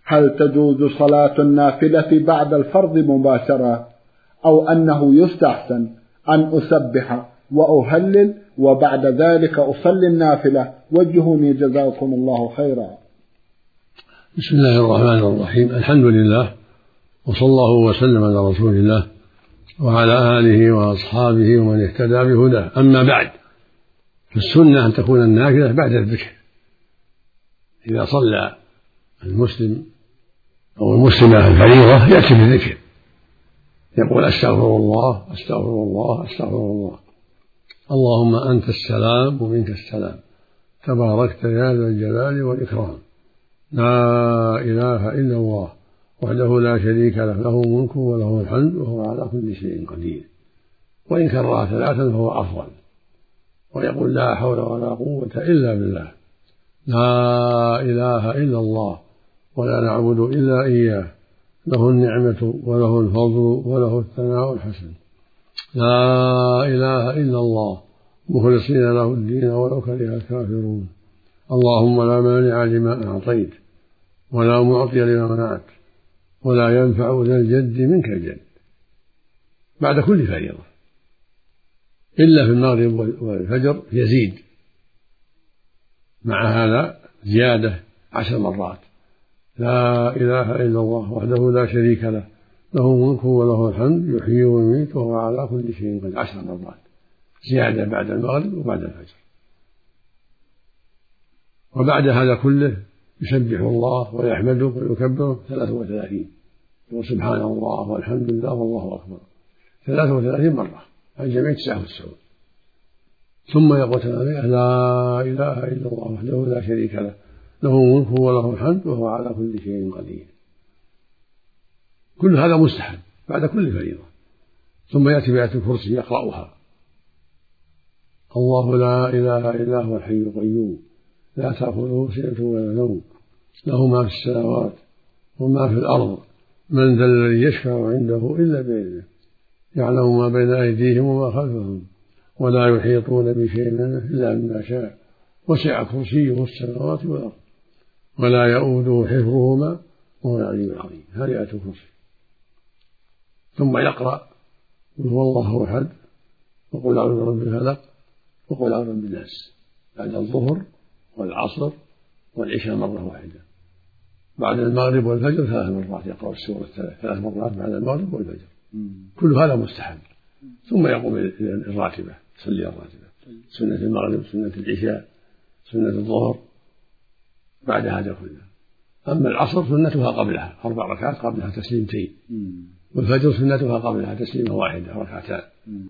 هل تجوز صلاة النافلة بعد الفرض مباشرة، أو أنه يستحسن أن أسبح وأهلل وبعد ذلك أصلي النافلة؟ وجهوني جزاكم الله خيرا. بسم الله الرحمن الرحيم. الحمد لله، وصلى الله وسلم على رسول الله وعلى آله وأصحابه ومن اهتدى بهداه. أما بعد، فالسنة أن تكون النافلة بعد الذكر. إذا صلى المسلم أو المسلمة الفريضة يأتي بالذكر، يقول أستغفر الله أستغفر الله أستغفر الله، اللهم أنت السلام ومنك السلام، تباركت يا ذا الجلال والإكرام، لا إله إلا الله وحده لا شريك له، له الملك وله الحمد وهو على كل شيء قدير. وإن كررها ثلاثا فهو أفضل. ويقول لا حول ولا قوة إلا بالله، لا إله إلا الله ولا نعبد إلا إياه، له النعمة وله الفضل وله الثناء الحسن، لا إله إلا الله مخلصين له الدين ولو كره الكافرون، اللهم لا مانع لما أعطيت ولا معطي لما منعت ولا ينفع ذا الجد منك الجد، بعد كل فريضة، إلا في المغرب والفجر يزيد مع هذا زيادة 10 مرات، لا إله إلا الله وحده لا شريك له، له الملك وله الحمد يحيي ويميت وهو على كل شيء قدير، 10 مرات زيادة بعد المغرب وبعد الفجر. وبعد هذا كله يسبح الله ويحمده ويكبره 33، يقول سبحان الله والحمد لله والله أكبر 33 مرة عن جميع 99. ثم يقول لا إله إلا الله وحده لا شريك له، له الملك وله الحمد وهو على كل شيء قدير. كل هذا مستحب بعد كل فريضة. ثم يأتي بآية الكرسي يقرأها، الله لا إله إلا هو الحي القيوم لا تأخذه سنة ولا نوم، له ما في السماوات وما في الأرض، من ذا الذي يشفع عنده إلا بإذنه، يعلم ما بين أيديهم وما خلفهم، ولا يحيطون بشيء منه إلا بما شاء، وسع كرسيه السماوات والأرض ولا يؤوده حفظهما وهو العلي العظيم. هذه آية الكرسي. ثم يقرأ قل هو الله أحد وقل أعوذ برب الفلق وقل أعوذ برب الناس بعد الظهر والعصر والعشاء مرة واحدة. بعد المغرب والفجر 3 مرات يقرأ السورة 3 مرات بعد المغرب والفجر. كل هذا مستحب. ثم يقوم الراتبة، يصلي الراتبة، سنة المغرب سنة العشاء سنة الظهر بعد هذا كله. أما العصر سنتها قبلها 4 ركعات قبلها تسليمتين، والفجر سنتها قبلها تسليمة واحدة 2 ركعتان.